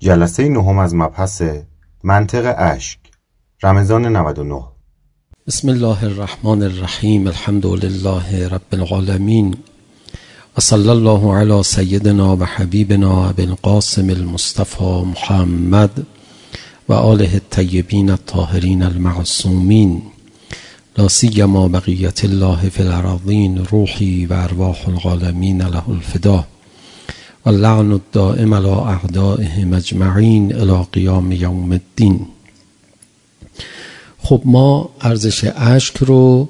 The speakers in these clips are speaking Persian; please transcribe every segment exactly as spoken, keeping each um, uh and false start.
جلسه نهم از مبحث منطق اشک، رمضان نود و نه. بسم الله الرحمن الرحیم. الحمد لله رب العالمین و صلی الله علی سیدنا و حبیبنا ابی القاسم المصطفى محمد و آله الطیبین الطاهرین المعصومین، لا سیما بقیت الله فی الارضین، روحی و ارواح العالمین له الفدا و اللعن الدائم علی اعدائهم اجمعین الی قیام یوم الدین. خب ما ارزش اشک رو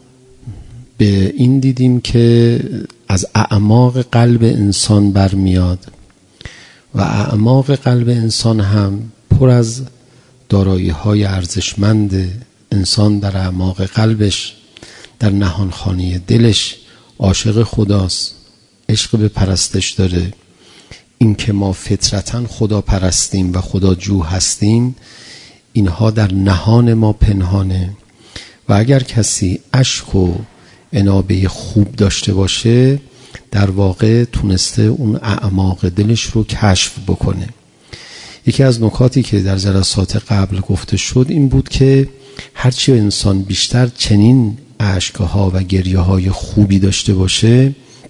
به این دیدیم که از اعماق قلب انسان برمیاد و اعماق قلب انسان هم پر از دارایی های ارزشمند. انسان در اعماق قلبش، در نهانخانه دلش عاشق خداست، عشق به پرستش داره. این که ما فطرتاً خدا پرستیم و خدا جو هستیم، اینها در نهان ما پنهانه و اگر کسی اشک و انابه خوب داشته باشه، در واقع تونسته اون اعماق دلش رو کشف بکنه. یکی از نکاتی که در جلسات قبل گفته شد این بود که هرچی انسان بیشتر چنین اشکها و گریه های خوبی داشته باشه،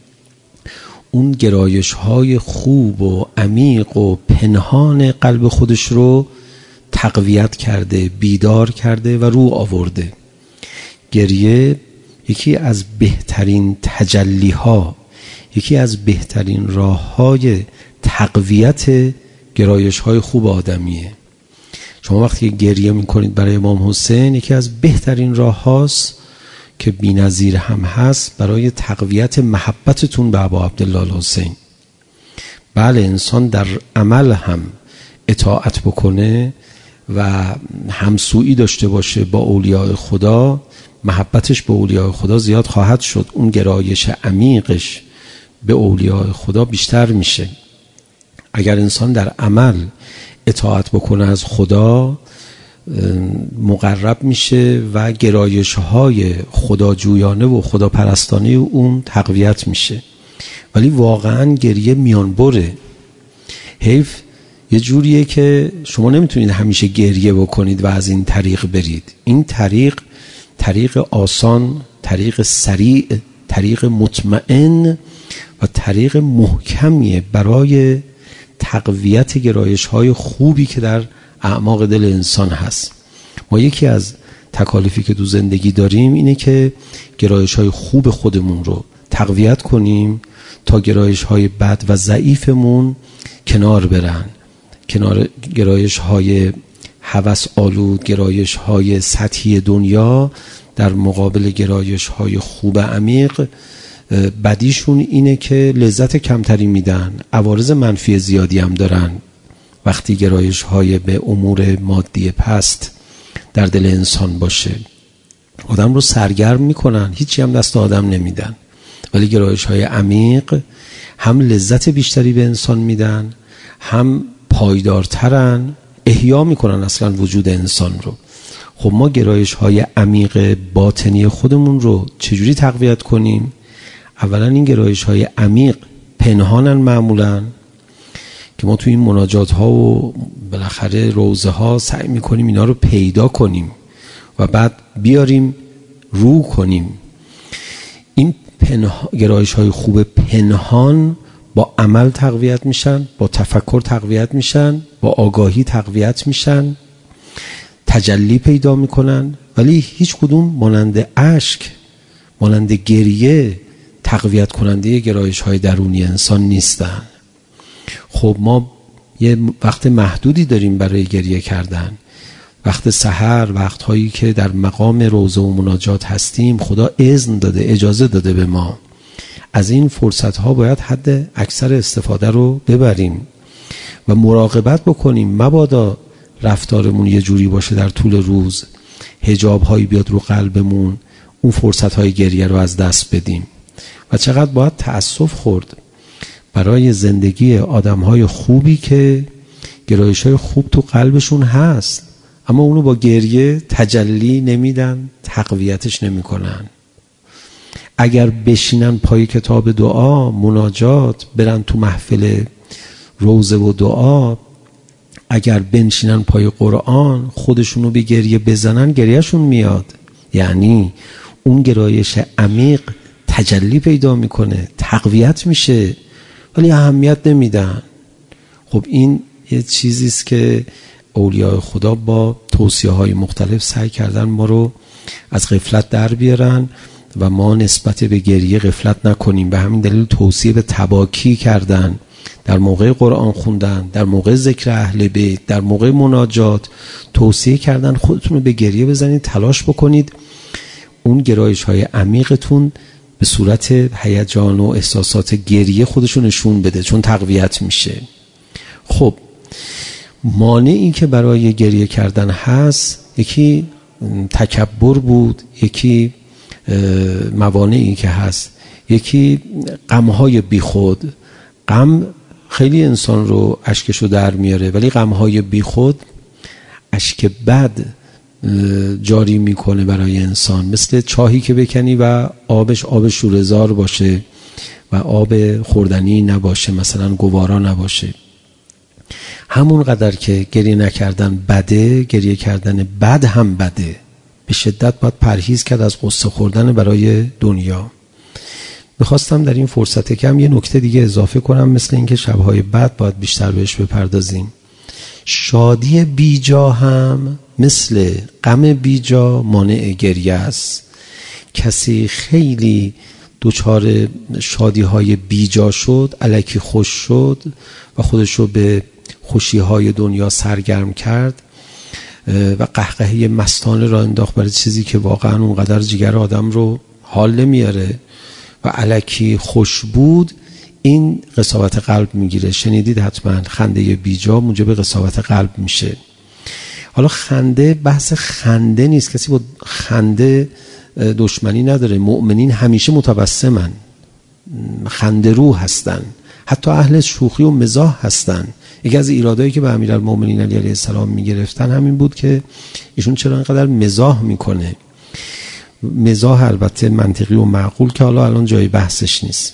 اون گرایش های خوب و عمیق و پنهان قلب خودش رو تقویت کرده، بیدار کرده و رو آورده. گریه یکی از بهترین تجلی ها، یکی از بهترین راه های تقویت گرایش های خوب آدمیه. شما وقتی گریه میکنید برای امام حسین، یکی از بهترین راه هاست که بی‌نظیر هم هست برای تقویت محبتتون به ابا عبدالله الحسین. بله، انسان در عمل هم اطاعت بکنه و همسویی داشته باشه با اولیاء خدا، محبتش به اولیاء خدا زیاد خواهد شد، اون گرایش عمیقش به اولیاء خدا بیشتر میشه. اگر انسان در عمل اطاعت بکنه از خدا، مقرب میشه و گرایش های خداجویانه و خداپرستانه اون تقویت میشه. ولی واقعا گریه میانبره. حیف یه جوریه که شما نمیتونید همیشه گریه بکنید و از این طریق برید. این طریق طریق آسان، طریق سریع، طریق مطمئن و طریق محکمیه برای تقویت گرایش های خوبی که در اعماق دل انسان هست. ما یکی از تکالیفی که تو زندگی داریم اینه که گرایش های خوب خودمون رو تقویت کنیم تا گرایش های بد و ضعیفمون کنار برن. کنار گرایش های هوس آلود، گرایش های سطحی دنیا در مقابل گرایش های خوب عمیق. بدیشون اینه که لذت کمتری میدن، عوارض منفی زیادی هم دارن. وقتی گرایش های به امور مادی پست در دل انسان باشه، آدم رو سرگرم میکنن، هیچی هم دست آدم نمیدن. ولی گرایش های عمیق هم لذت بیشتری به انسان میدن، هم پایدارترن، احیا میکنن اصلا وجود انسان رو. خب ما گرایش های عمیق باطنی خودمون رو چجوری تقویت کنیم؟ اولا این گرایش های عمیق پنهانن معمولاً، که ما توی این مناجات ها و بالاخره روزه ها سعی میکنیم اینا رو پیدا کنیم و بعد بیاریم رو کنیم. این پنها... گرایش های خوب پنهان با عمل تقویت میشن، با تفکر تقویت میشن، با آگاهی تقویت میشن، تجلی پیدا میکنن. ولی هیچ کدوم مانند اشک، مانند گریه تقویت کننده گرایش های درونی انسان نیستن. خب ما یه وقت محدودی داریم برای گریه کردن. وقت سحر، وقت هایی که در مقام روزه و مناجات هستیم، خدا اذن داده، اجازه داده به ما. از این فرصت ها باید حد اکثر استفاده رو ببریم و مراقبت بکنیم مبادا رفتارمون یه جوری باشه در طول روز حجاب هایی بیاد رو قلبمون، اون فرصت های گریه رو از دست بدیم. و چقدر باید تأسف خورد برای زندگی آدم‌های خوبی که گرایش‌های خوب تو قلبشون هست، اما اونو با گریه تجلی نمیدن، تقویتش نمی‌کنن. اگر بشینن پای کتاب دعا، مناجات، برن تو محفل روزه و دعا، اگر بنشینن پای قرآن خودشونو به گریه بزنن گریهشون میاد. یعنی اون گرایش عمیق تجلی پیدا میکنه، تقویت میشه، ولی اهمیت نمیدن. خب این یه چیزیست که اولیاء خدا با توصیه های مختلف سعی کردن ما رو از غفلت در بیارن و ما نسبت به گریه غفلت نکنیم. به همین دلیل توصیه به تباکی کردن، در موقع قرآن خوندن، در موقع ذکر اهل بیت، در موقع مناجات توصیه کردن خودتون رو به گریه بزنید، تلاش بکنید اون گرایش های عمیقتون به صورت هیجان و احساسات گریه خودشون نشون بده، چون تقویت میشه. خب مانعی که برای گریه کردن هست، یکی تکبر بود، یکی موانعی که هست، یکی غم‌های بیخود. غم خیلی انسان رو اشکشو در میاره، ولی غم‌های بیخود اشک بد جاری میکنه برای انسان، مثل چاهی که بکنی و آبش آب شوره‌زار باشه و آب خوردنی نباشه، مثلا گوارا نباشه. همون قدر که گریه نکردن بده، گریه کردن بد هم بده. به شدت باید پرهیز کرد از قصه خوردن برای دنیا. میخواستم در این فرصت کم یه نکته دیگه اضافه کنم، مثل اینکه شبهای بعد باید بیشتر بهش بپردازیم. شادی بیجا هم مثل غم بیجا مانع گریه است. کسی خیلی دوچار شادی های بیجا شد، الکی خوش شد و خودشو به خوشی های دنیا سرگرم کرد و قهقهه مستانه را انداخت برای چیزی که واقعا اونقدر جگر آدم رو حال نمیاره و الکی خوش بود، این قساوت قلب میگیره. شنیدید حتما خنده بیجا موجب قساوت قلب میشه. حالا خنده بحث خنده نیست، کسی با خنده دشمنی نداره. مؤمنین همیشه متبسمن، خنده رو هستن، حتی اهل شوخی و مزاح هستن. یکی از ایرادایی که به امیرالمومنین علی علیه السلام میگرفتن همین بود که ایشون چرا اینقدر مزاح میکنه. مزاح البته منطقی و معقول که حالا الان جای بحثش نیست،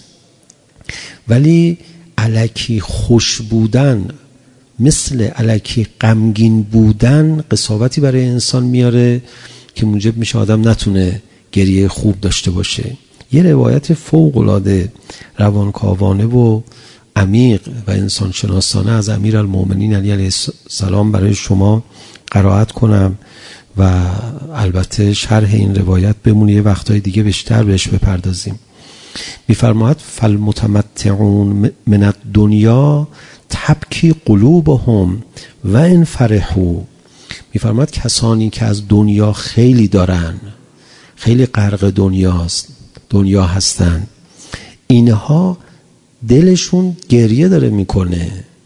ولی الکی خوش بودن مثل الکی غمگین بودن قساوتی برای انسان میاره که موجب میشه آدم نتونه گریه خوب داشته باشه. یه روایت فوق‌العاده روانکاوانه و عمیق و انسان شناسانه از امیرالمومنین علی علیه السلام برای شما قرائت کنم و البته شرح این روایت بمونه، یه وقتای دیگه بیشتر بهش بپردازیم. میفرماید فالمتمتعون من الدنیا تبکی قلوبهم و ان فرحوا. میفرماید کسانی که از دنیا خیلی دارن، خیلی غرق دنیاست، دنیا هستن، اینها دلشون گریه داره میکنه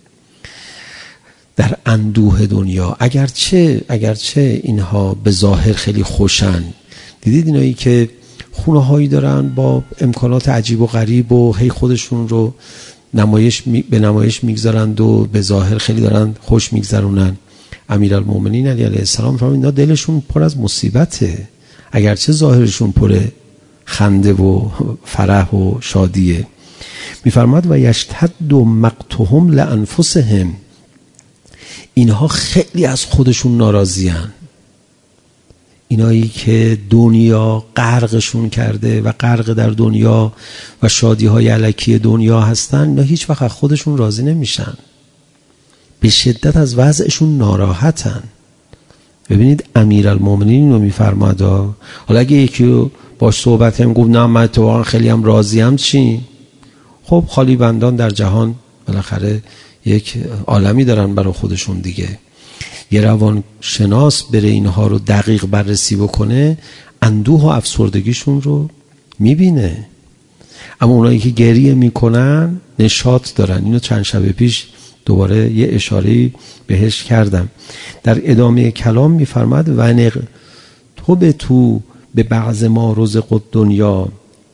در اندوه دنیا، اگرچه اگرچه اینها به ظاهر خیلی خوشن. دیدید اینایی که خونه هایی دارن با امکانات عجیب و غریب و هی خودشون رو نمایش می... به نمایش میگذارند و به ظاهر خیلی دارن خوش میگذرونن. امیرالمومنین علی علیه السلام فرمود اینا دلشون پر از مصیبته، اگرچه ظاهرشون پر خنده و فرح و شادیه. میفرماد و یشتد مقتهم لانفسهم، اینها خیلی از خودشون ناراضیان. اینایی که دنیا غرقشون کرده و غرق در دنیا و شادی های الکی دنیا هستن، اینا هیچ وقت خودشون راضی نمیشن، به شدت از وضعشون ناراحتن. ببینید امیرالمومنین رو میفرماد حالا اگه یکی باش صحبت هم گفت نه من تو خیلی هم راضیم، چی؟ خب خالی بندان در جهان بالاخره یک عالمی دارن برای خودشون دیگه. یه روان شناس بره اینها رو دقیق بررسی بکنه، اندوه و افسردگیشون رو میبینه. اما اونایی که گریه میکنن نشاط دارن. اینو چند شب پیش دوباره یه اشاره‌ای بهش کردم. در ادامه کلام میفرماد و نق تو به تو به بعض ما رزق دنیا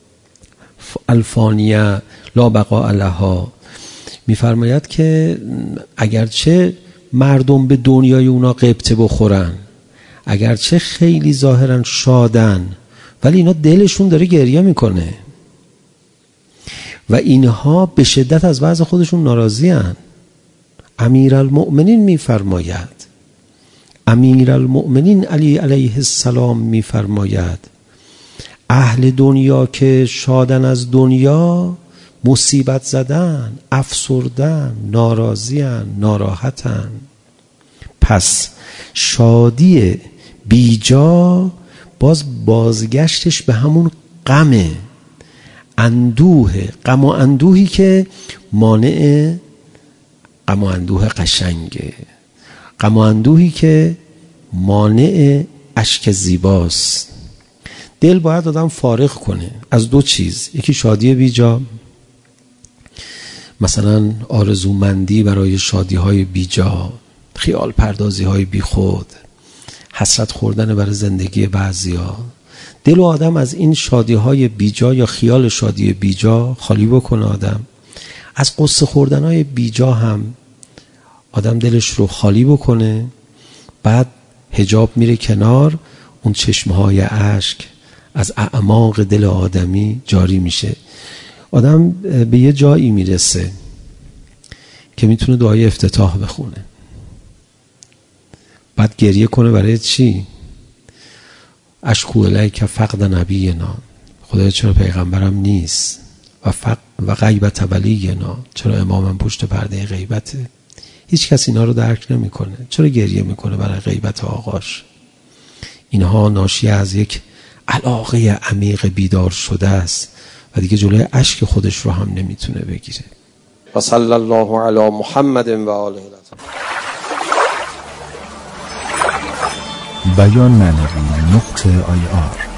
الفانیه لا بقاء لها. میفرماید که اگرچه مردم به دنیای اونا غبطه بخورن، اگرچه خیلی ظاهرا شادن، ولی اینا دلشون داره گریه میکنه و اینها به شدت از وضع خودشون ناراضی هن. امیرالمؤمنین میفرماید امیرالمؤمنین علی علیه السلام میفرماید اهل دنیا که شادن از دنیا مصیبت زدن، افسردن، ناراضیان، ناراحتن. پس شادی بیجا باز بازگشتش به همون غمه، اندوه، غم و اندوهی که مانع غم و اندوه قشنگه، غم و اندوهی که مانع اشک زیباست. دل باید آدم فارغ کنه از دو چیز، یکی شادی بیجا، مثلا آرزومندی برای شادی های بیجا، خیال پردازی های بی خود، حسرت خوردن برای زندگی بعضیا. دل و آدم از این شادی های بیجا یا خیال شادی بیجا خالی بکنه. آدم از قصه خوردن های بیجا هم آدم دلش رو خالی بکنه. بعد حجاب میره کنار، اون چشمه های اشک از اعماق دل آدمی جاری میشه. آدم به یه جایی میرسه که میتونه دعای افتتاح بخونه، بعد گریه کنه برای چی؟ اشکو الیک فقد نبینا، خدایا چرا پیغمبرم نیست، و فق و غیبت ولینا، چرا امامم پشت پرده غیبته. هیچ کس اینا رو درک نمیکنه. چرا گریه میکنه برای غیبت آقاش؟ اینها ناشی از یک علاقه عمیق بیدار شده است و دیگه جلوی اشک خودش رو هم نمیتونه بگیره. و صلی الله علی محمد و آله. بیان معنوی نقطه آی آر